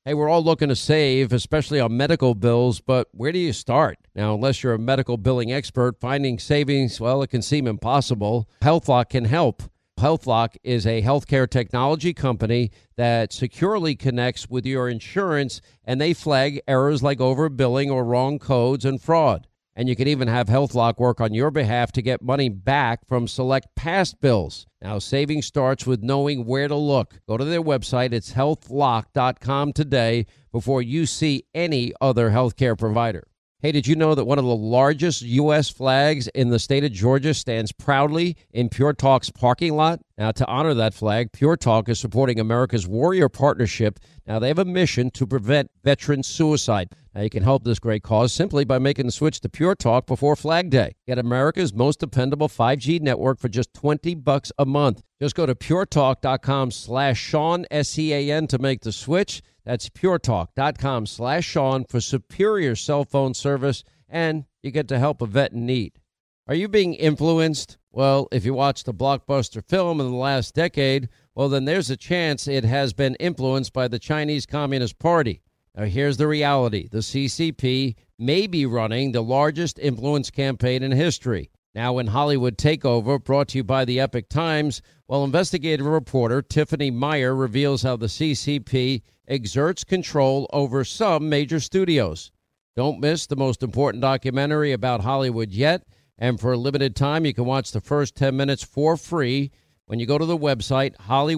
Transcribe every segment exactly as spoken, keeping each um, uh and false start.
Hey, we're all looking to save, especially on medical bills, but where do you start? Now, unless you're a medical billing expert, finding savings, well, it can seem impossible. HealthLock can help. HealthLock is a healthcare technology company that securely connects with your insurance, and they flag errors like overbilling or wrong codes and fraud. And you can even have HealthLock work on your behalf to get money back from select past bills. Now, saving starts with knowing where to look. Go to their website. It's health lock dot com today before you see any other healthcare provider. Hey, did you know that one of the largest U S flags in the state of Georgia stands proudly in Pure Talk's parking lot? Now, to honor that flag, Pure Talk is supporting America's Warrior Partnership. Now, they have a mission to prevent veteran suicide. Now, you can help this great cause simply by making the switch to Pure Talk before Flag Day. Get America's most dependable five G network for just twenty bucks a month. Just go to puretalk.com slash Sean, S E A N, to make the switch. That's puretalk.com slash Sean for superior cell phone service, and you get to help a vet in need. Are you being influenced? Well, if you watched a blockbuster film in the last decade, well, then there's a chance it has been influenced by the Chinese Communist Party. Now, here's the reality. The C C P may be running the largest influence campaign in history. Now, in Hollywood Takeover, brought to you by the Epic Times, well, investigative reporter Tiffany Meyer reveals how the C C P exerts control over some major studios. Don't miss the most important documentary about Hollywood yet. And for a limited time, you can watch the first ten minutes for free when you go to the website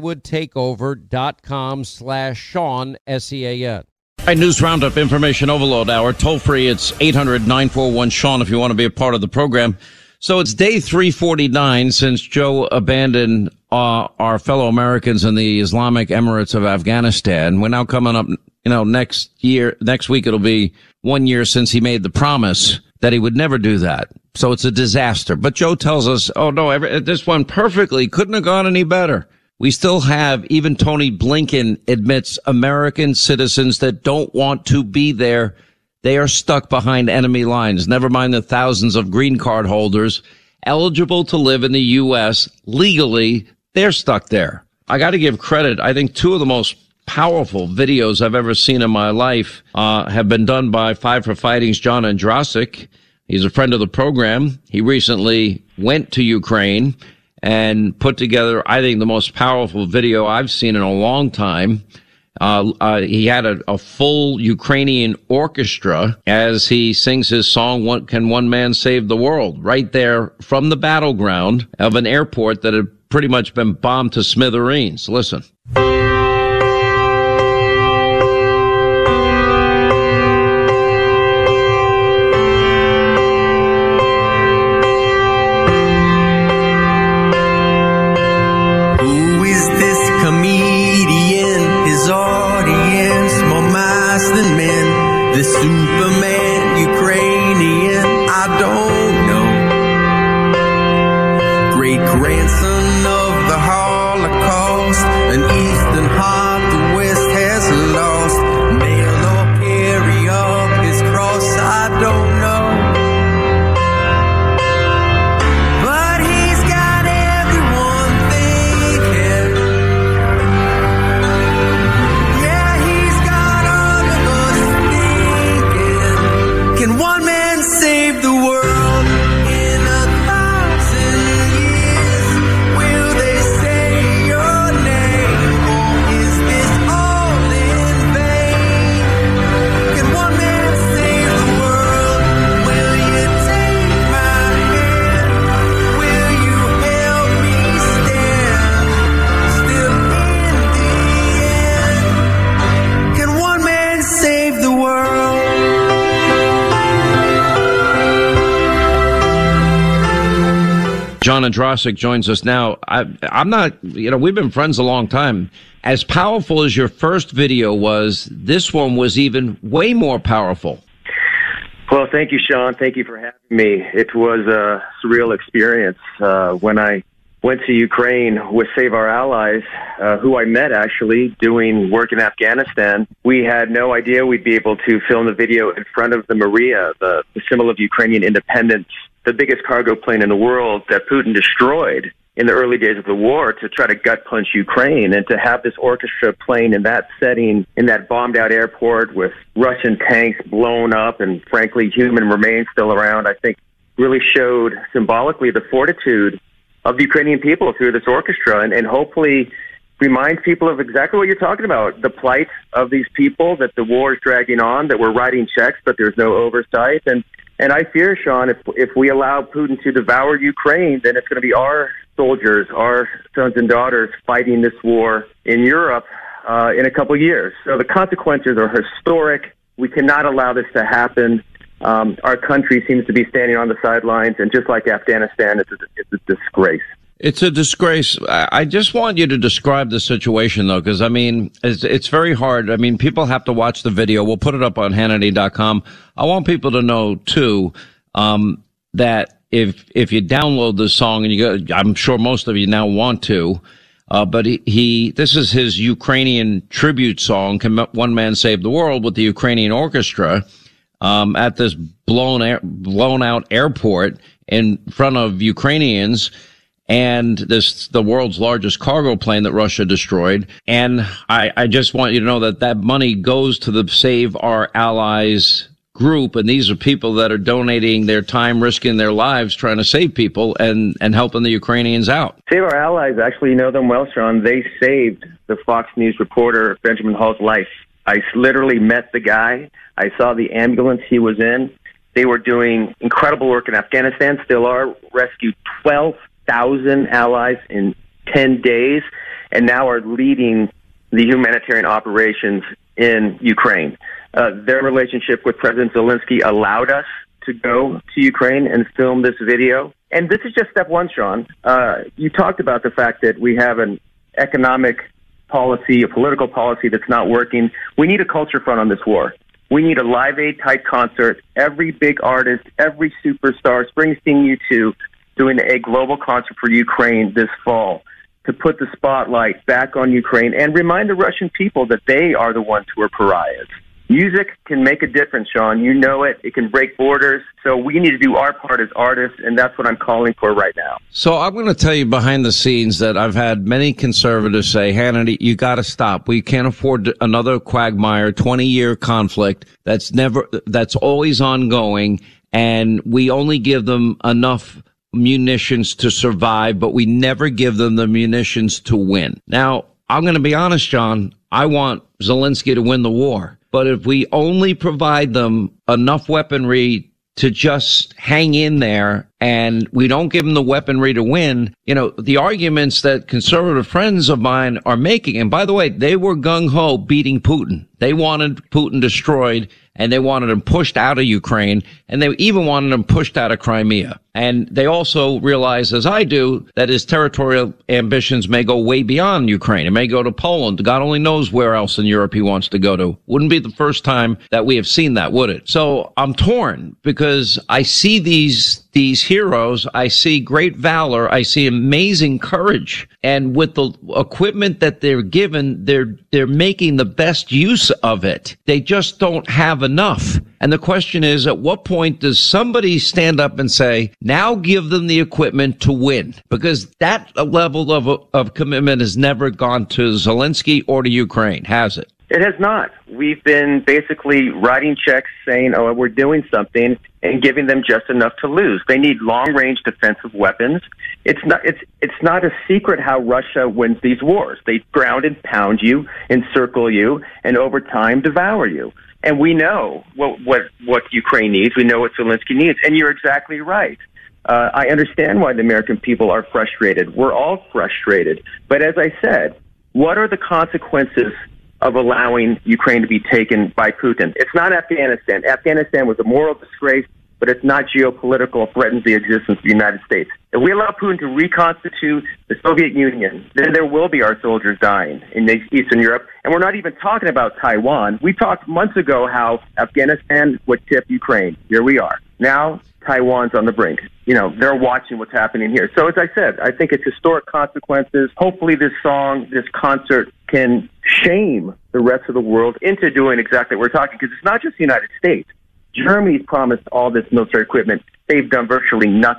hollywoodtakeover.com slash Sean, S E A N. All right, News Roundup, Information Overload Hour. Toll free, it's eight hundred, nine four one, Sean if you want to be a part of the program. So it's day three forty-nine since Joe abandoned uh, our fellow Americans in the Islamic Emirates of Afghanistan. We're now coming up, you know, next year, next week it'll be one year since he made the promise that he would never do that. So it's a disaster. But Joe tells us, oh, no, every, this went perfectly. Couldn't have gone any better. We still have, even Tony Blinken admits, American citizens that don't want to be there. They are stuck behind enemy lines. Never mind the thousands of green card holders eligible to live in the U S legally. They're stuck there. I got to give credit. I think two of the most powerful videos I've ever seen in my life uh have been done by Five for Fighting's John Andrasik. He's a friend of the program. He recently went to Ukraine and put together, I think, the most powerful video I've seen in a long time. Uh, uh, he had a, a full Ukrainian orchestra as he sings his song, "What Can One Man Save the World?" right there from the battleground of an airport that had pretty much been bombed to smithereens. Listen. The Superman Ukrainian, I don't know. Great grandson of the Holocaust, an Eastern heart the West has lost. Nail or carry up his cross, I don't know. But he's got everyone thinking. Yeah, he's got all of us. Can one man save the world in a thousand years? Will they say your name, or is this all in vain? Can one man save the world? Will you take my hand? Will you help me stand still in the end? Can one man save the world? John Andrasik joins us now. I, I'm not, you know, we've been friends a long time. As powerful as your first video was, this one was even way more powerful. Well, thank you, Sean. Thank you for having me. It was a surreal experience. Uh, when I went to Ukraine with Save Our Allies, uh, who I met actually doing work in Afghanistan, we had no idea we'd be able to film the video in front of the Maria, the, the symbol of Ukrainian independence, the biggest cargo plane in the world that Putin destroyed in the early days of the war to try to gut punch Ukraine, and to have this orchestra playing in that setting, in that bombed out airport with Russian tanks blown up and frankly human remains still around, I think really showed symbolically the fortitude of the Ukrainian people through this orchestra, and, and hopefully reminds people of exactly what you're talking about, the plight of these people, that the war is dragging on, that we're writing checks, but there's no oversight. And, and I fear, Sean, if, if we allow Putin to devour Ukraine, then it's going to be our soldiers, our sons and daughters fighting this war in Europe uh, in a couple of years. So the consequences are historic. We cannot allow this to happen. Um, our country seems to be standing on the sidelines, and just like Afghanistan, it's a, it's a disgrace. It's a disgrace. I just want you to describe the situation, though, because, I mean, it's, it's very hard. I mean, people have to watch the video. We'll put it up on Hannity dot com. I want people to know, too, um, that if if you download the song, and you go, I'm sure most of you now want to, uh, but he, he this is his Ukrainian tribute song, Can One Man Save the World, with the Ukrainian orchestra um, at this blown air, blown out airport in front of Ukrainians. And this, the world's largest cargo plane that Russia destroyed. And I, I just want you to know that that money goes to the Save Our Allies group. And these are people that are donating their time, risking their lives, trying to save people and, and helping the Ukrainians out. Save Our Allies, actually, you know them well, Sean. They saved the Fox News reporter Benjamin Hall's life. I literally met the guy. I saw the ambulance he was in. They were doing incredible work in Afghanistan, still are, rescued twelve thousand allies in ten days, and now are leading the humanitarian operations in Ukraine. Uh, their relationship with President Zelensky allowed us to go to Ukraine and film this video. And this is just step one, Sean. Uh, you talked about the fact that we have an economic policy, a political policy that's not working. We need a culture front on this war. We need a Live Aid type concert. Every big artist, every superstar, Springsteen, U two, doing a global concert for Ukraine this fall to put the spotlight back on Ukraine and remind the Russian people that they are the ones who are pariahs. Music can make a difference, Sean. You know it. It can break borders. So we need to do our part as artists, and that's what I'm calling for right now. So I'm going to tell you behind the scenes that I've had many conservatives say, Hannity, you got to stop. We can't afford another quagmire, twenty-year conflict that's never, that's always ongoing, and we only give them enough munitions to survive, but we never give them the munitions to win. Now, I'm going to be honest, John. I want Zelensky to win the war. But if we only provide them enough weaponry to just hang in there and we don't give them the weaponry to win, you know, the arguments that conservative friends of mine are making, and by the way, they were gung-ho beating Putin. They wanted Putin destroyed, and they wanted him pushed out of Ukraine, and they even wanted him pushed out of Crimea. And they also realize, as I do, that his territorial ambitions may go way beyond Ukraine. It may go to Poland. God only knows where else in Europe he wants to go to. Wouldn't be the first time that we have seen that, would it? So I'm torn because I see these these heroes. I see great valor. I see amazing courage. And with the equipment that they're given, they're they're making the best use of it. They just don't have enough. And the question is, at what point does somebody stand up and say, now give them the equipment to win? Because that level of of commitment has never gone to Zelensky or to Ukraine, has it? It has not. We've been basically writing checks saying, oh, we're doing something, and giving them just enough to lose. They need long-range defensive weapons. It's not, it's, it's not a secret how Russia wins these wars. They ground and pound you, encircle you, and over time devour you. And we know what, what, what Ukraine needs. We know what Zelensky needs. And you're exactly right. Uh, I understand why the American people are frustrated. We're all frustrated. But as I said, what are the consequences of allowing Ukraine to be taken by Putin? It's not Afghanistan. Afghanistan was a moral disgrace, but it's not geopolitical, threatens the existence of the United States. If we allow Putin to reconstitute the Soviet Union, then there will be our soldiers dying in Eastern Europe. And we're not even talking about Taiwan. We talked months ago how Afghanistan would tip Ukraine. Here we are. Now Taiwan's on the brink. You know, they're watching what's happening here. So as I said, I think it's historic consequences. Hopefully this song, this concert can shame the rest of the world into doing exactly what we're talking, because it's not just the United States. Germany's promised all this military equipment. They've done virtually nothing.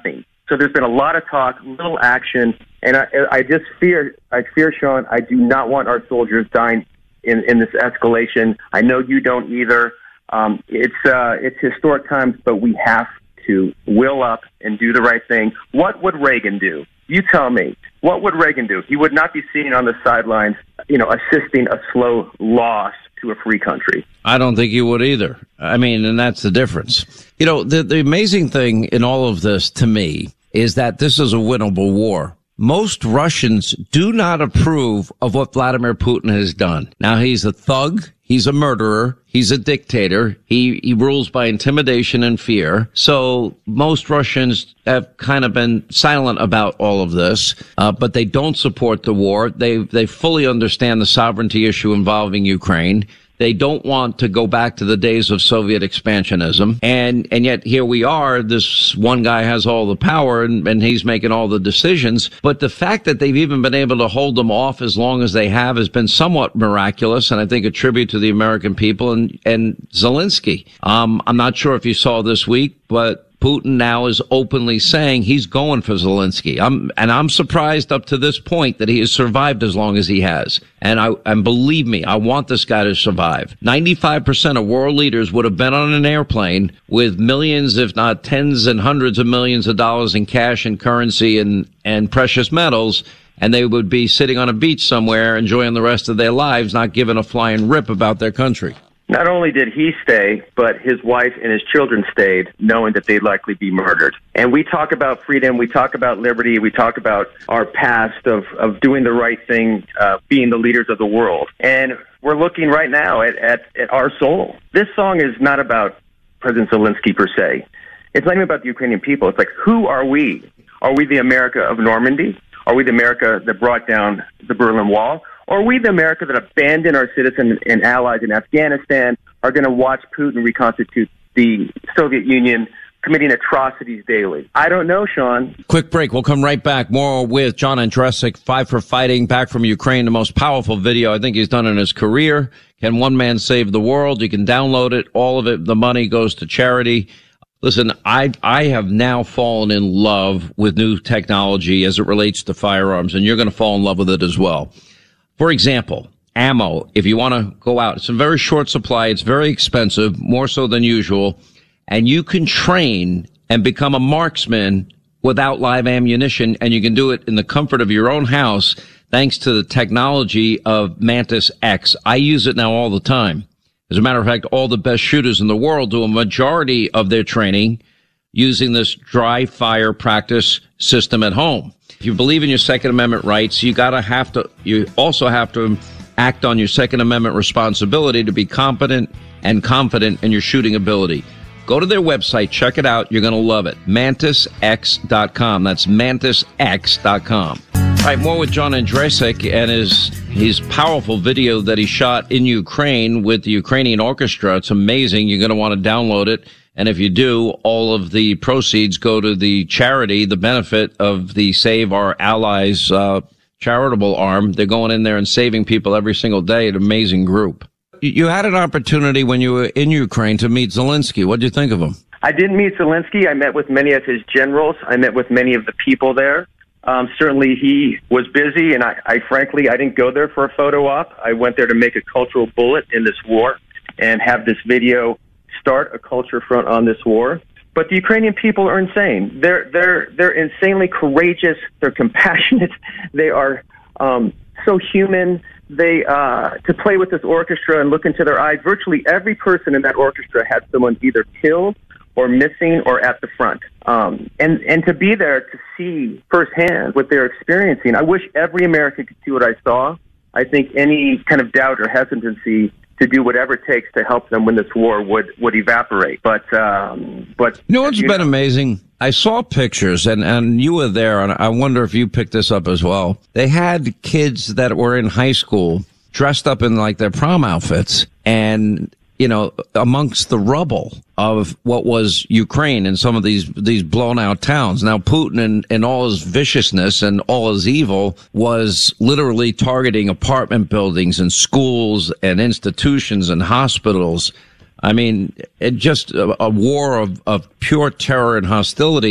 So there's been a lot of talk, little action, and I, I just fear, I fear, Sean, I do not want our soldiers dying in, in this escalation. I know you don't either. Um, it's uh, it's historic times, but we have to will up and do the right thing. What would Reagan do? You tell me. What would Reagan do? He would not be sitting on the sidelines, you know, assisting a slow loss to a free country. I don't think he would either. I mean, and that's the difference. You know, the, the amazing thing in all of this to me is that this is a winnable war. Most Russians do not approve of what Vladimir Putin has done. Now, he's a thug. He's a murderer. He's a dictator. He, he rules by intimidation and fear. So most Russians have kind of been silent about all of this, uh, but they don't support the war. They, they fully understand the sovereignty issue involving Ukraine. They don't want to go back to the days of Soviet expansionism. And, and yet here we are. This one guy has all the power and, and he's making all the decisions. But the fact that they've even been able to hold them off as long as they have has been somewhat miraculous. And I think a tribute to the American people and, and Zelensky. Um, I'm not sure if you saw this week, but Putin now is openly saying he's going for Zelensky. I'm, and I'm surprised up to this point that he has survived as long as he has. And I, and believe me, I want this guy to survive. ninety-five percent of world leaders would have been on an airplane with millions, if not tens and hundreds of millions of dollars in cash and currency and, and precious metals. And they would be sitting on a beach somewhere enjoying the rest of their lives, not giving a flying rip about their country. Not only did he stay, but his wife and his children stayed, knowing that they'd likely be murdered. And we talk about freedom, we talk about liberty, we talk about our past of, of doing the right thing, uh, being the leaders of the world. And we're looking right now at, at, at our soul. This song is not about President Zelensky per se. It's not even about the Ukrainian people. It's like, who are we? Are we the America of Normandy? Are we the America that brought down the Berlin Wall? Or are we the America that abandoned our citizens and allies in Afghanistan, are going to watch Putin reconstitute the Soviet Union, committing atrocities daily? I don't know, Sean. Quick break. We'll come right back. More with John Andresic, Five for Fighting, back from Ukraine, the most powerful video I think he's done in his career. Can one man save the world? You can download it. All of it, the money goes to charity. Listen, I I have now fallen in love with new technology as it relates to firearms, and you're going to fall in love with it as well. For example, ammo, if you want to go out, it's a very short supply. It's very expensive, more so than usual. And you can train and become a marksman without live ammunition. And you can do it in the comfort of your own house, thanks to the technology of Mantis X. I use it now all the time. As a matter of fact, all the best shooters in the world do a majority of their training using this dry fire practice system at home. If you believe in your Second Amendment rights, you gotta have to, you also have to act on your Second Amendment responsibility to be competent and confident in your shooting ability. Go to their website, check it out. You're gonna love it. mantis x dot com. That's mantis x dot com. All right, more with John Andresic and his, his powerful video that he shot in Ukraine with the Ukrainian orchestra. It's amazing. You're gonna want to download it. And if you do, all of the proceeds go to the charity, the benefit of the Save Our Allies uh, charitable arm. They're going in there and saving people every single day. An amazing group. You had an opportunity when you were in Ukraine to meet Zelensky. What did you think of him? I didn't meet Zelensky. I met with many of his generals. I met with many of the people there. Um, certainly he was busy, and I, I frankly, I didn't go there for a photo op. I went there to make a cultural bullet in this war and have this video start a culture front on this war. But the Ukrainian people are insane. They're they're they're insanely courageous. They're compassionate. They are um, so human. They uh, to play with this orchestra and look into their eyes. Virtually every person in that orchestra had someone either killed or missing or at the front. Um, and and to be there to see firsthand what they're experiencing. I wish every American could see what I saw. I think any kind of doubt or hesitancy to do whatever it takes to help them win this war would, would evaporate. But, um, but you know what's you been know, amazing? I saw pictures, and, and you were there, and I wonder if you picked this up as well. They had kids that were in high school dressed up in like their prom outfits, and you know, amongst the rubble of what was Ukraine and some of these these blown out towns. Now, Putin and, and all his viciousness and all his evil was literally targeting apartment buildings and schools and institutions and hospitals. I mean, it just a, a war of, of pure terror and hostility.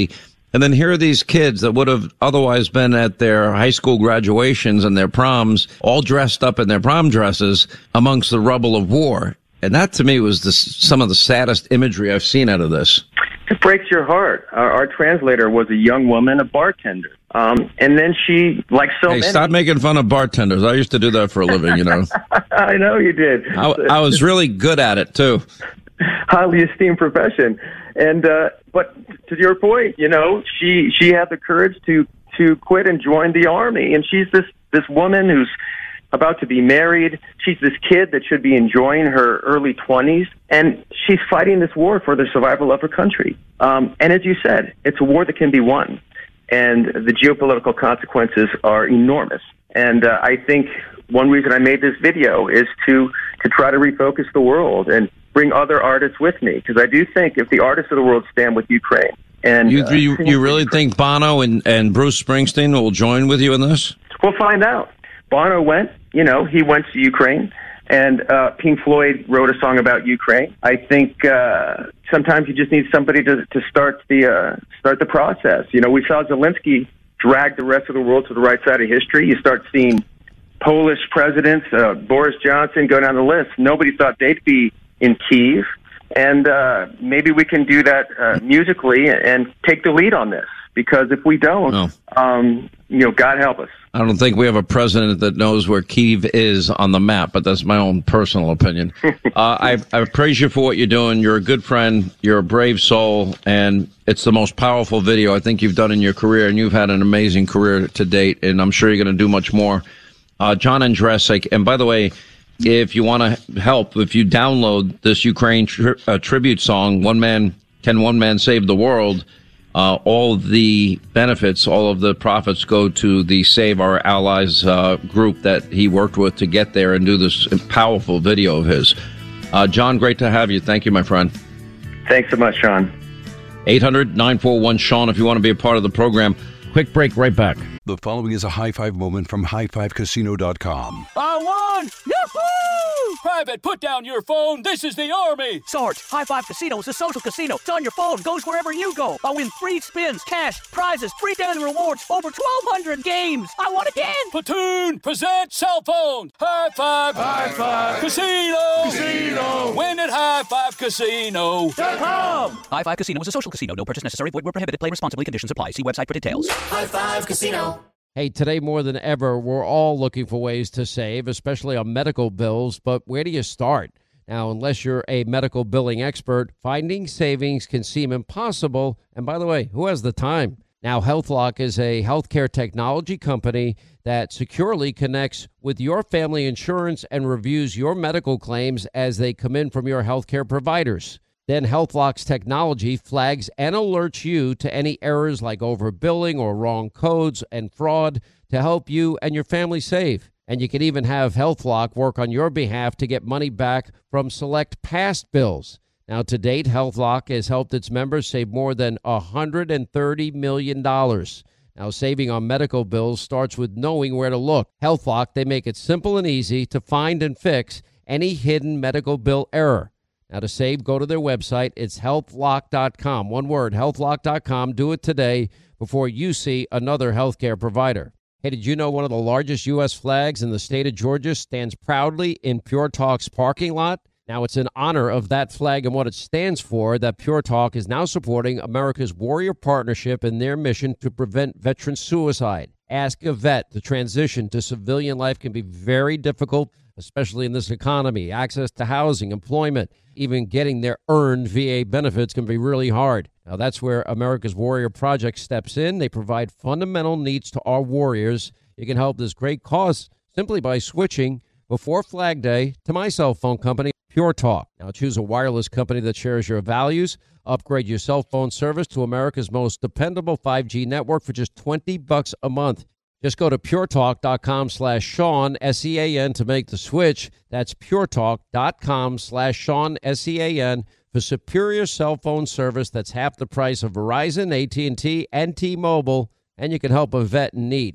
And then here are these kids that would have otherwise been at their high school graduations and their proms, all dressed up in their prom dresses amongst the rubble of war. And that, to me, was the, some of the saddest imagery I've seen out of this. It breaks your heart. Our, our translator was a young woman, a bartender. Um, and then she, like so hey, many... stop making fun of bartenders. I used to do that for a living, you know. I know you did. I, I was really good at it, too. Highly esteemed profession. And, uh, but to your point, you know, she, she had the courage to, to quit and join the Army. And she's this, this woman who's about to be married. She's this kid that should be enjoying her early twenties. And she's fighting this war for the survival of her country. Um, and as you said, it's a war that can be won. And the geopolitical consequences are enormous. And uh, I think one reason I made this video is to, to try to refocus the world and bring other artists with me, because I do think if the artists of the world stand with Ukraine, and you uh, you, you really think Bono and, and Bruce Springsteen will join with you in this? We'll find out. Bono went, you know, he went to Ukraine, and uh, Pink Floyd wrote a song about Ukraine. I think uh, sometimes you just need somebody to to start the uh, start the process. You know, we saw Zelensky drag the rest of the world to the right side of history. You start seeing Polish presidents, uh, Boris Johnson, go down the list. Nobody thought they'd be in Kyiv, and uh, maybe we can do that uh, musically and take the lead on this. Because if we don't, no. um, you know, God help us. I don't think we have a president that knows where Kyiv is on the map, but that's my own personal opinion. uh, I, I praise you for what you're doing. You're a good friend. You're a brave soul, and it's the most powerful video I think you've done in your career, and you've had an amazing career to date, and I'm sure you're going to do much more. Uh, John Andresik, and by the way, if you want to help, if you download this Ukraine tri- uh, tribute song, One Man Can One Man Save the World, Uh, all of the benefits, all of the profits go to the Save Our Allies uh, group that he worked with to get there and do this powerful video of his. Uh, John, great to have you. Thank you, my friend. Thanks so much, Sean. eight hundred nine four one Sean if you want to be a part of the program. Quick break, right back. The following is a high five moment from high five casino dot com. I won! Yahoo! Private, put down your phone. This is the Army. Sarge, High Five Casino is a social casino. It's on your phone. Goes wherever you go. I win free spins, cash, prizes, free daily rewards, over twelve hundred games. I won again. Platoon, present cell phone. High Five. High Five. Casino. Casino. Win at high five casino dot com. High Five Casino is a social casino. No purchase necessary. Void where prohibited. Play responsibly. Conditions apply. See website for details. High Five Casino. Hey, today more than ever, we're all looking for ways to save, especially on medical bills, but where do you start? Now, unless you're a medical billing expert, finding savings can seem impossible. And by the way, who has the time? Now, HealthLock is a healthcare technology company that securely connects with your family insurance and reviews your medical claims as they come in from your healthcare providers. Then HealthLock's technology flags and alerts you to any errors like overbilling or wrong codes and fraud to help you and your family save. And you can even have HealthLock work on your behalf to get money back from select past bills. Now, to date, HealthLock has helped its members save more than one hundred thirty million dollars. Now, saving on medical bills starts with knowing where to look. HealthLock, they make it simple and easy to find and fix any hidden medical bill error. Now, to save, go to their website. It's health lock dot com. One word, health lock dot com. Do it today before you see another healthcare provider. Hey, did you know one of the largest U S flags in the state of Georgia stands proudly in Pure Talk's parking lot? Now, it's in honor of that flag and what it stands for that Pure Talk is now supporting America's Warrior Partnership in their mission to prevent veteran suicide. Ask a vet. The transition to civilian life can be very difficult, especially in this economy. Access to housing, employment, even getting their earned V A benefits can be really hard. Now, that's where America's Warrior Project steps in. They provide fundamental needs to our warriors. You can help this great cause simply by switching before Flag Day to my cell phone company, Pure Talk. Now, choose a wireless company that shares your values. Upgrade your cell phone service to America's most dependable five G network for just twenty bucks a month. Just go to puretalk.com slash Sean, S E A N, to make the switch. That's puretalk.com slash Sean, S E A N, for superior cell phone service that's half the price of Verizon, A T and T, and T-Mobile, and you can help a vet in need.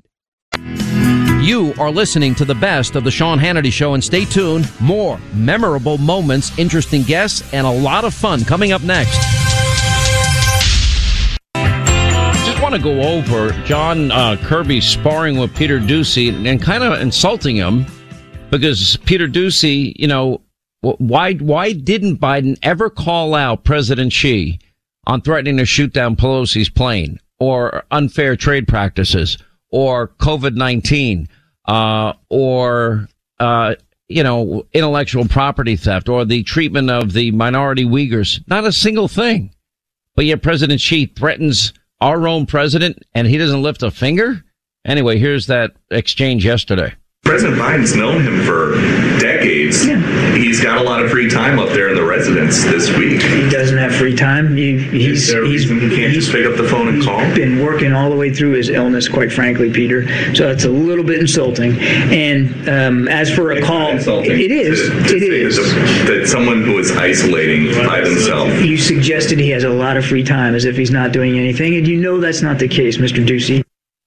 You are listening to the best of the Sean Hannity Show, and stay tuned. More memorable moments, interesting guests, and a lot of fun coming up next. want to go over John uh, Kirby sparring with Peter Doocy and, and kind of insulting him because Peter Doocy, you know, why why didn't Biden ever call out President Xi on threatening to shoot down Pelosi's plane or unfair trade practices or COVID nineteen uh, or, uh, you know, intellectual property theft or the treatment of the minority Uyghurs? Not a single thing. But yet President Xi threatens our own president and he doesn't lift a finger? Anyway, here's that exchange yesterday. President Biden's known him for decades. Yeah. He's got a lot of free time up there in the residence this week. He doesn't have free time. He, he's, Is there a he's, reason he can't just pick up the phone and he's call? He's been working all the way through his illness, quite frankly, Peter. So it's a little bit insulting. And um, as for a it's call, insulting it is. To, to it is. That someone who is isolating by themselves. You suggested he has a lot of free time as if he's not doing anything, and you know that's not the case, Mister Doocy.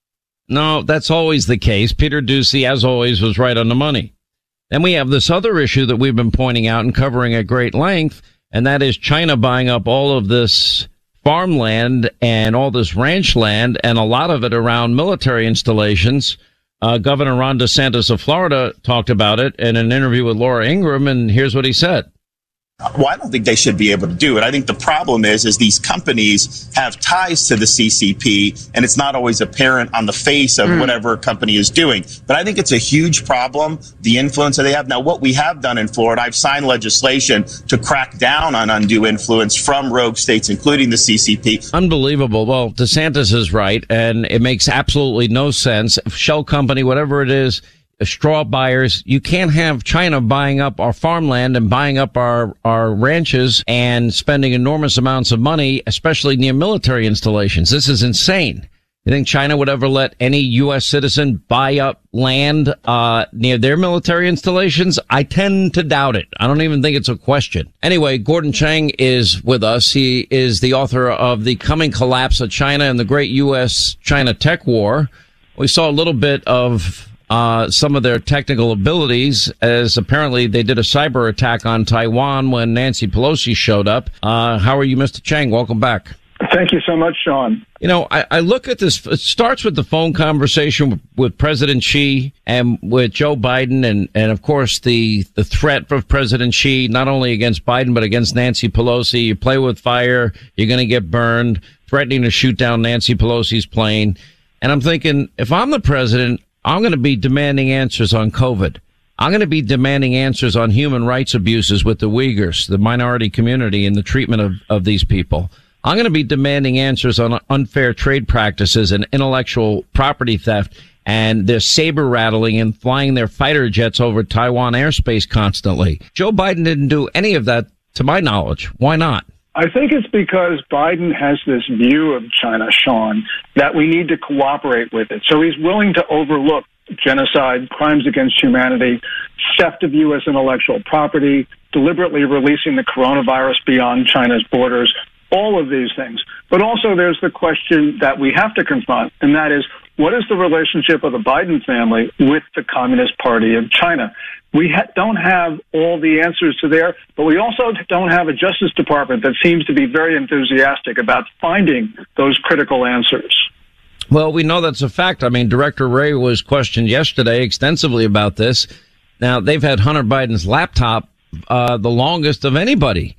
No, that's always the case. Peter Doocy, as always, was right on the money. Then we have this other issue that we've been pointing out and covering at great length, and that is China buying up all of this farmland and all this ranch land, and a lot of it around military installations. Uh, Governor Ron DeSantis of Florida talked about it in an interview with Laura Ingraham, and here's what he said. Well, I don't think they should be able to do it. I think the problem is, is these companies have ties to the C C P, and it's not always apparent on the face of mm. whatever company is doing. But I think it's a huge problem, the influence that they have. Now, what we have done in Florida, I've signed legislation to crack down on undue influence from rogue states, including the C C P. Unbelievable. Well, DeSantis is right, and it makes absolutely no sense. Shell Company, whatever it is, straw buyers, you can't have China buying up our farmland and buying up our, our ranches and spending enormous amounts of money, especially near military installations. This is insane. You think China would ever let any U S citizen buy up land uh near their military installations? I tend to doubt it. I don't even think it's a question. Anyway, Gordon Chang is with us. He is the author of The Coming Collapse of China and the Great U S China Tech War. We saw a little bit of Uh, some of their technical abilities, as apparently they did a cyber attack on Taiwan when Nancy Pelosi showed up. Uh, how are you, Mister Chang? Welcome back. Thank you so much, Sean. You know, I, I look at this, it starts with the phone conversation with, with President Xi and with Joe Biden and, and of course the, the threat of President Xi, not only against Biden, but against Nancy Pelosi. You play with fire, you're going to get burned, threatening to shoot down Nancy Pelosi's plane. And I'm thinking, if I'm the president, I'm going to be demanding answers on COVID. I'm going to be demanding answers on human rights abuses with the Uyghurs, the minority community, and the treatment of, of these people. I'm going to be demanding answers on unfair trade practices and intellectual property theft and their saber rattling and flying their fighter jets over Taiwan airspace constantly. Joe Biden didn't do any of that, to my knowledge. Why not? I think it's because Biden has this view of China, Sean, that we need to cooperate with it. So he's willing to overlook genocide, crimes against humanity, theft of U S intellectual property, deliberately releasing the coronavirus beyond China's borders, all of these things. But also there's the question that we have to confront, and that is, what is the relationship of the Biden family with the Communist Party of China? We ha- don't have all the answers to there, but we also don't have a Justice Department that seems to be very enthusiastic about finding those critical answers. Well, we know that's a fact. I mean, Director Wray was questioned yesterday extensively about this. Now, they've had Hunter Biden's laptop uh the longest of anybody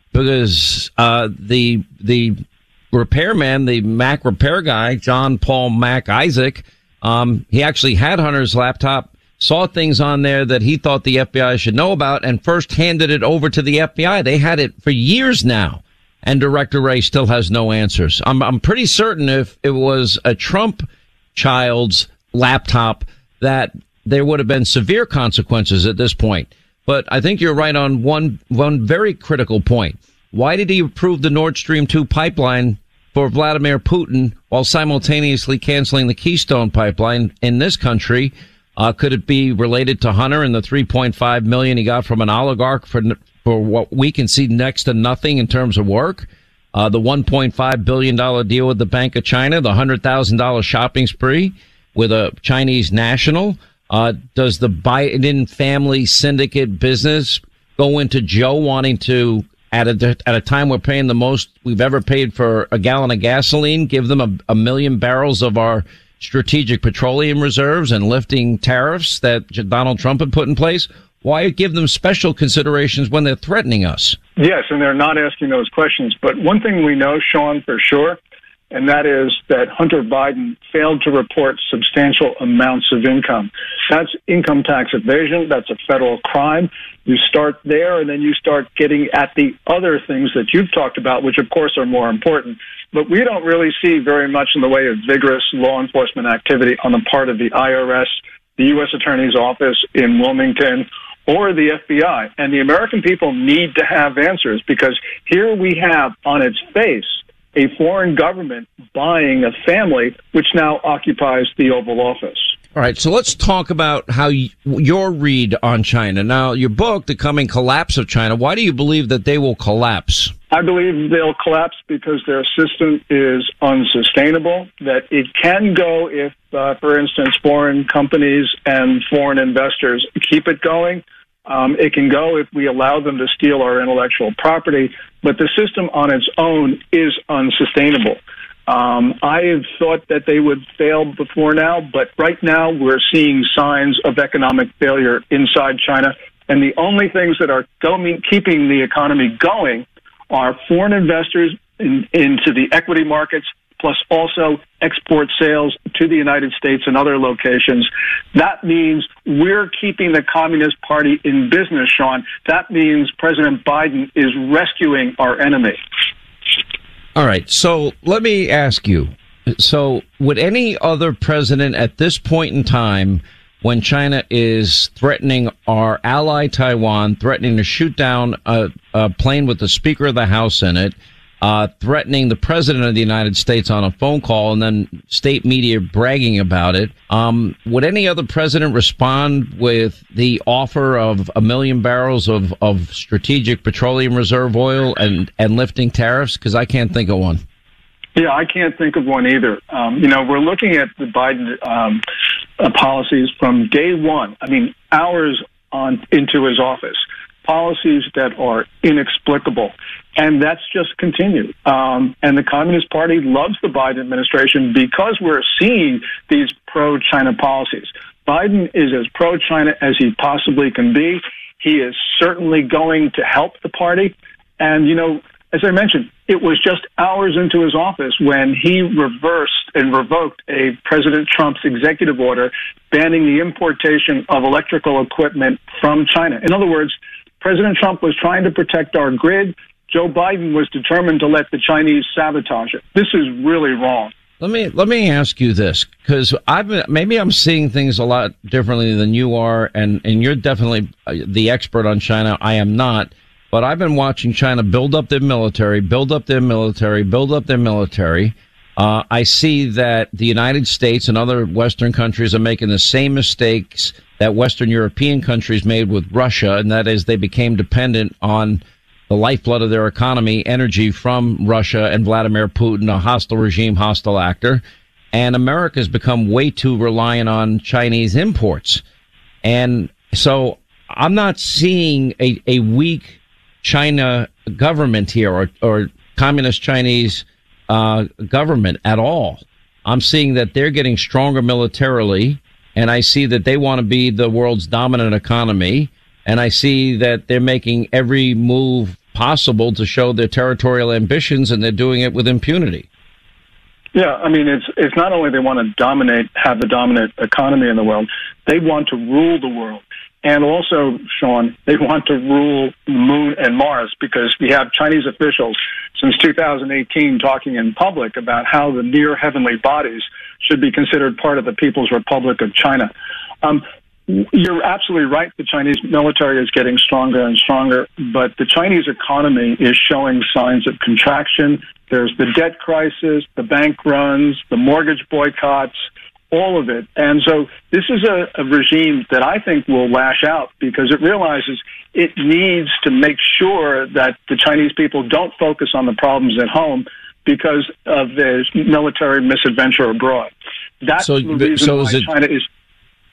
because uh the the repairman, the Mac repair guy, John Paul Mac Isaac, um he actually had Hunter's laptop, saw things on there that he thought the F B I should know about, and first handed it over to the F B I. They had it for years now, and Director Wray still has no answers. I'm, I'm pretty certain if it was a Trump child's laptop that there would have been severe consequences at this point. But I think you're right on one one very critical point. Why did he approve the Nord Stream two pipeline for Vladimir Putin while simultaneously canceling the Keystone pipeline in this country? Uh, could it be related to Hunter and the three point five million he got from an oligarch for for what we can see next to nothing in terms of work? Uh, the one point five billion dollars deal with the Bank of China, the one hundred thousand dollars shopping spree with a Chinese national. Uh, does the Biden family syndicate business go into Joe wanting to at a, at a time we're paying the most we've ever paid for a gallon of gasoline, give them a, a million barrels of our strategic petroleum reserves and lifting tariffs that Donald Trump had put in place? Why give them special considerations when they're threatening us? Yes, and they're not asking those questions. But one thing we know, Sean, for sure, and that is that Hunter Biden failed to report substantial amounts of income. That's income tax evasion. That's a federal crime. You start there, and then you start getting at the other things that you've talked about, which, of course, are more important. But we don't really see very much in the way of vigorous law enforcement activity on the part of the I R S, the U S Attorney's Office in Wilmington, or the F B I. And the American people need to have answers, because here we have on its face a foreign government buying a family which now occupies the Oval Office. All right, so let's talk about how you, your read on China. Now, your book, The Coming Collapse of China, why do you believe that they will collapse? I believe they'll collapse because their system is unsustainable, that it can go if, uh, for instance, foreign companies and foreign investors keep it going. Um, it can go if we allow them to steal our intellectual property, but the system on its own is unsustainable. Um, I have thought that they would fail before now, but right now we're seeing signs of economic failure inside China, and the only things that are going, keeping the economy going are foreign investors in, into the equity markets, plus also export sales to the United States and other locations. That means we're keeping the Communist Party in business, Sean. That means President Biden is rescuing our enemy. All right, so let me ask you. So would any other president at this point in time, when China is threatening our ally Taiwan, threatening to shoot down a, a plane with the Speaker of the House in it, Uh, threatening the president of the United States on a phone call, and then state media bragging about it. Um, would any other president respond with the offer of a million barrels of, of strategic petroleum reserve oil and, and lifting tariffs? Because I can't think of one. Yeah, I can't think of one either. Um, you know, we're looking at the Biden um, uh, policies from day one. I mean, hours on into his office. Policies that are inexplicable. And that's just continued. Um, and the Communist Party loves the Biden administration because we're seeing these pro-China policies. Biden is as pro-China as he possibly can be. He is certainly going to help the party. And, you know, as I mentioned, it was just hours into his office when he reversed and revoked a President Trump's executive order banning the importation of electrical equipment from China. In other words, President Trump was trying to protect our grid. Joe Biden was determined to let the Chinese sabotage it. This is really wrong. Let me let me ask you this, because I've been, maybe I'm seeing things a lot differently than you are, and, and you're definitely the expert on China. I am not, but I've been watching China build up their military, build up their military, build up their military. Uh, I see that the United States and other Western countries are making the same mistakes that Western European countries made with Russia, and that is they became dependent on the lifeblood of their economy, energy from Russia and Vladimir Putin, a hostile regime, hostile actor. And America has become way too reliant on Chinese imports. And so I'm not seeing a, a weak China government here, or, or communist Chinese uh, government at all. I'm seeing that they're getting stronger militarily, and I see that they want to be the world's dominant economy. And I see that they're making every move possible to show their territorial ambitions, and they're doing it with impunity. Yeah, I mean, it's it's not only they want to dominate, have the dominant economy in the world, they want to rule the world. And also, Sean, they want to rule the moon and Mars, because we have Chinese officials since two thousand eighteen talking in public about how the near heavenly bodies should be considered part of the People's Republic of China. Um, You're absolutely right. The Chinese military is getting stronger and stronger, but the Chinese economy is showing signs of contraction. There's the debt crisis, the bank runs, the mortgage boycotts, all of it. And so this is a, a regime that I think will lash out, because it realizes it needs to make sure that the Chinese people don't focus on the problems at home because of the military misadventure abroad. That's so, the reason so why is it- China is...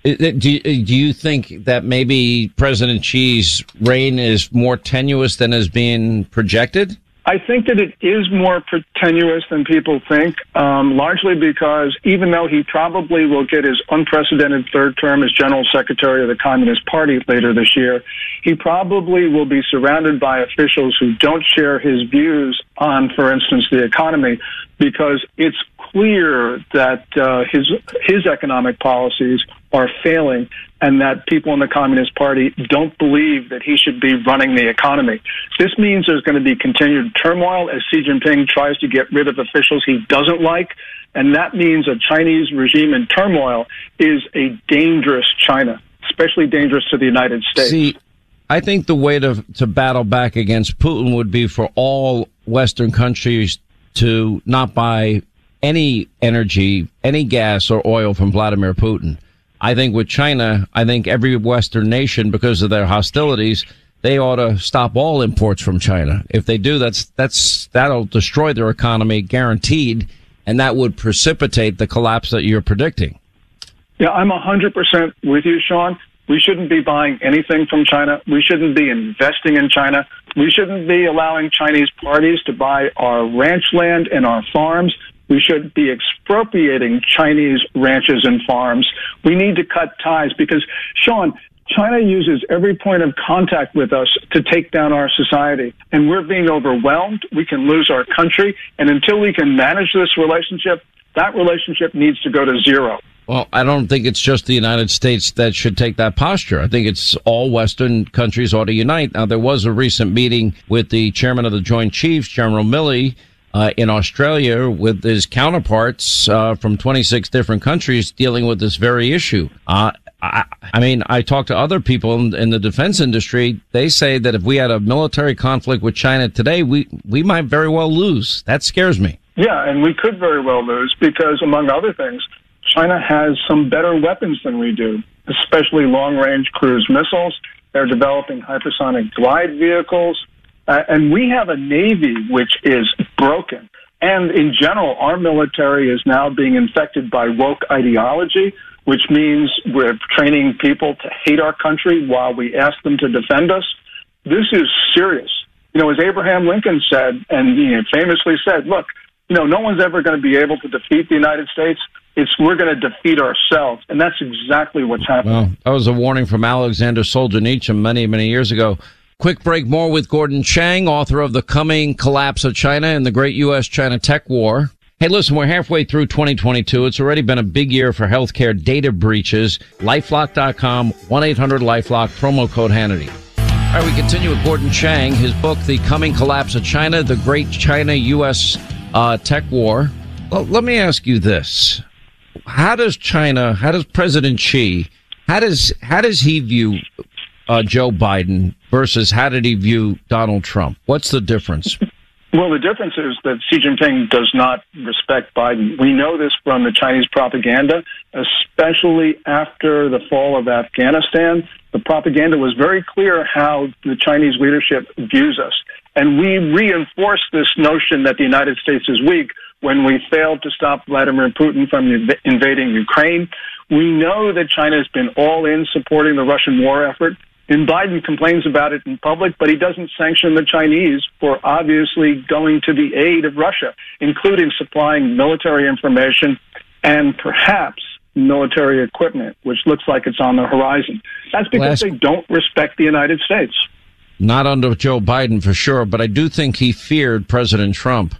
Do you, do you think that maybe President Xi's reign is more tenuous than is being projected? I think that it is more tenuous than people think, um, largely because even though he probably will get his unprecedented third term as General Secretary of the Communist Party later this year, he probably will be surrounded by officials who don't share his views on, for instance, the economy, because it's clear that uh, his his economic policies are failing and that people in the Communist Party don't believe that he should be running the economy. This means there's going to be continued turmoil as Xi Jinping tries to get rid of officials he doesn't like, and that means a Chinese regime in turmoil is a dangerous China, especially dangerous to the United States. See, I think the way to, to battle back against Putin would be for all Western countries to not buy any energy, any gas or oil from Vladimir Putin. I think with China, I think every Western nation, because of their hostilities, they ought to stop all imports from China. If they do, that's that's that'll destroy their economy, guaranteed, and that would precipitate the collapse that you're predicting. Yeah, I'm one hundred percent with you, Sean. We shouldn't be buying anything from China. We shouldn't be investing in China. We shouldn't be allowing Chinese parties to buy our ranch land and our farms. We should be expropriating Chinese ranches and farms. We need to cut ties because, Sean, China uses every point of contact with us to take down our society, and we're being overwhelmed. We can lose our country, and until we can manage this relationship, that relationship needs to go to zero. Well, I don't think it's just the United States that should take that posture. I think it's all Western countries ought to unite. Now, there was a recent meeting with the chairman of the Joint Chiefs, General Milley, Uh, in Australia with his counterparts uh, from twenty-six different countries dealing with this very issue. Uh, I, I mean, I talked to other people in, in the defense industry. They say that if we had a military conflict with China today, we, we might very well lose. That scares me. Yeah, and we could very well lose because, among other things, China has some better weapons than we do, especially long-range cruise missiles. They're developing hypersonic glide vehicles. Uh, and we have a Navy which is broken. And in general, our military is now being infected by woke ideology, which means we're training people to hate our country while we ask them to defend us. This is serious. You know, as Abraham Lincoln said, and he famously said, look, you know, no one's ever going to be able to defeat the United States. It's we're going to defeat ourselves. And that's exactly what's happening. Well, that was a warning from Alexander Solzhenitsyn many, many years ago. Quick break, more with Gordon Chang, author of The Coming Collapse of China and the Great U S China Tech War. Hey, listen, we're halfway through twenty twenty-two. It's already been a big year for healthcare data breaches. LifeLock dot com, one eight hundred LifeLock, promo code Hannity. All right, we continue with Gordon Chang, his book, The Coming Collapse of China, the Great China U S uh, Tech War. Well, let me ask you this. How does China, how does President Xi, how does, how does he view uh, Joe Biden versus how did he view Donald Trump? What's the difference? Well, the difference is that Xi Jinping does not respect Biden. We know this from the Chinese propaganda, especially after the fall of Afghanistan. The propaganda was very clear how the Chinese leadership views us. And we reinforce this notion that the United States is weak when we failed to stop Vladimir Putin from inv- invading Ukraine. We know that China has been all in supporting the Russian war effort. And Biden complains about it in public, but he doesn't sanction the Chinese for obviously going to the aid of Russia, including supplying military information and perhaps military equipment, which looks like it's on the horizon. That's because Last... they don't respect the United States. Not under Joe Biden, for sure, but I do think he feared President Trump.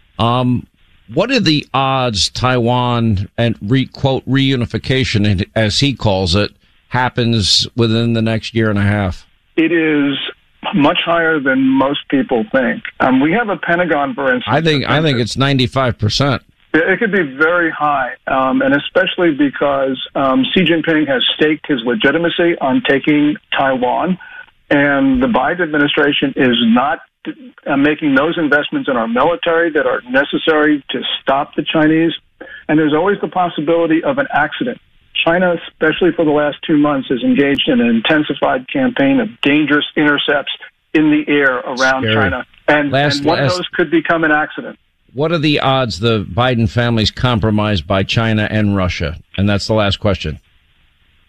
Um, what are the odds Taiwan and, re, quote, reunification, as he calls it, happens within the next year and a half? It is much higher than most people think. Um, we have a Pentagon, for instance. I think I think it's ninety-five percent. It could be very high, um, and especially because um, Xi Jinping has staked his legitimacy on taking Taiwan, and the Biden administration is not uh, making those investments in our military that are necessary to stop the Chinese, and there's always the possibility of an accident. China, especially for the last two months, has engaged in an intensified campaign of dangerous intercepts in the air around Scary. China. And, last, and one last, of those could become an accident. What are the odds the Biden family's compromised by China and Russia? And that's the last question.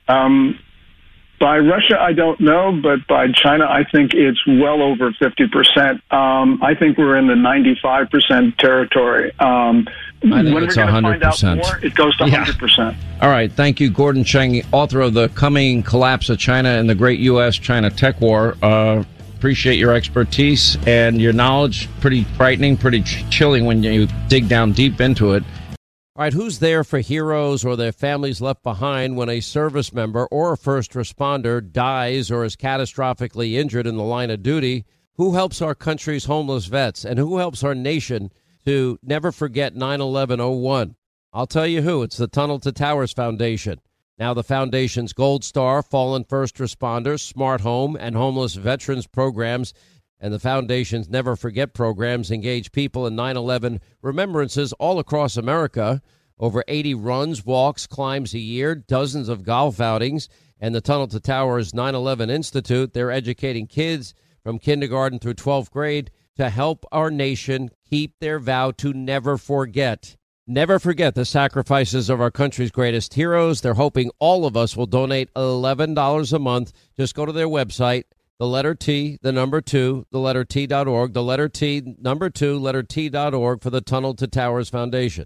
Um, by Russia, I don't know, but by China, I think it's well over fifty percent. Um, I think we're in the ninety-five percent territory. Um, I think when it's we're one going to hundred find out percent. more, it goes to Yeah. one hundred percent. All right. Thank you, Gordon Chang, author of The Coming Collapse of China and the Great U S China Tech War. Uh, appreciate your expertise and your knowledge. Pretty frightening, pretty ch- chilling when you dig down deep into it. All right, who's there for heroes or their families left behind when a service member or a first responder dies or is catastrophically injured in the line of duty? Who helps our country's homeless vets? And who helps our nation to never forget nine eleven oh one? I'll tell you who. It's the Tunnel to Towers Foundation. Now the foundation's Gold Star, Fallen First Responders, Smart Home, and Homeless Veterans programs and the foundation's Never Forget programs engage people in nine eleven remembrances all across America. Over eighty runs, walks, climbs a year, dozens of golf outings, and the Tunnel to Towers nine eleven Institute. They're educating kids from kindergarten through twelfth grade to help our nation keep their vow to never forget. Never forget the sacrifices of our country's greatest heroes. They're hoping all of us will donate eleven dollars a month. Just go to their website, the letter T, the number two, the letter T dot org, the letter T, number two, letter T dot org for the Tunnel to Towers Foundation.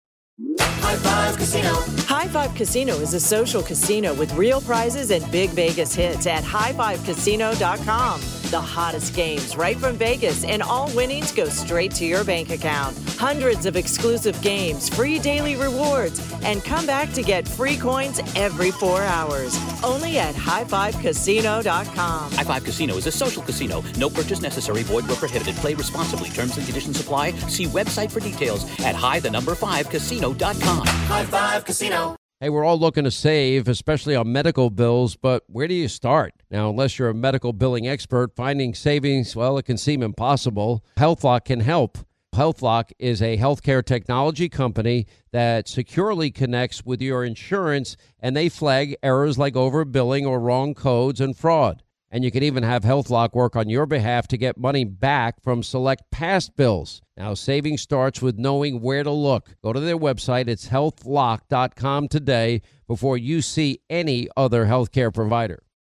High Five Casino. High Five Casino is a social casino with real prizes and big Vegas hits at high five casino dot com. The hottest games right from Vegas, and all winnings go straight to your bank account. Hundreds of exclusive games, free daily rewards, and come back to get free coins every four hours. Only at high five casino dot com. High Five Casino is a social casino. No purchase necessary. Void where prohibited. Play responsibly. Terms and conditions apply. See website for details at high the number five casino dot com. High Five Casino. Hey, we're all looking to save, especially on medical bills, but where do you start? Now, unless you're a medical billing expert, finding savings, well, it can seem impossible. HealthLock can help. HealthLock is a healthcare technology company that securely connects with your insurance, and they flag errors like overbilling or wrong codes and fraud. And you can even have HealthLock work on your behalf to get money back from select past bills. Now, saving starts with knowing where to look. Go to their website. It's health lock dot com today before you see any other healthcare provider.